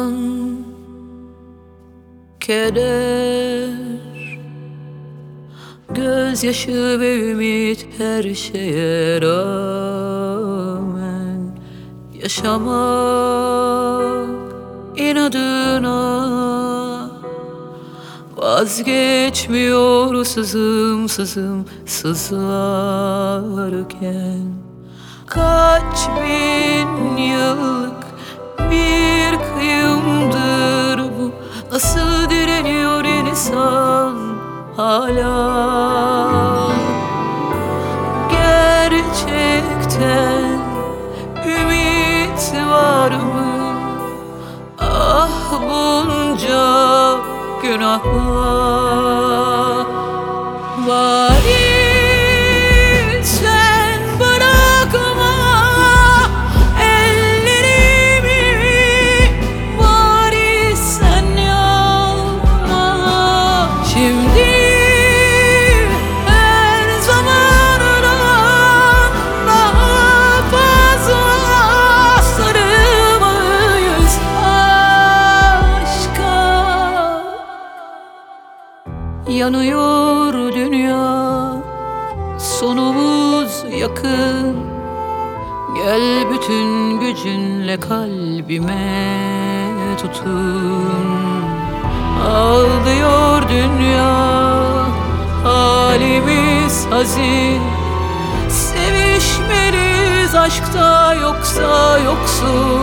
Zaman, keder, gözyaşı ve ümit, her şeye rağmen yaşamak inadına. Vazgeçmiyor sızım sızım sızlarken. Kaç bin yıllık bir kıyımdır bu, nasıl direniyor insan hala? Gerçekten ümit var mı? Ah bunca günahlar. Bari sen bırakma ellerimi, bari sen yapma. Şimdi her zamandan daha fazla sarılmayız aşka. Yanıyor dünya, sonumuz yakın. Gel bütün gücünle kalbime tutun. Ağlıyor dünya, halimiz hazin. Sevişmeliyiz aşkta, yoksa yoksun.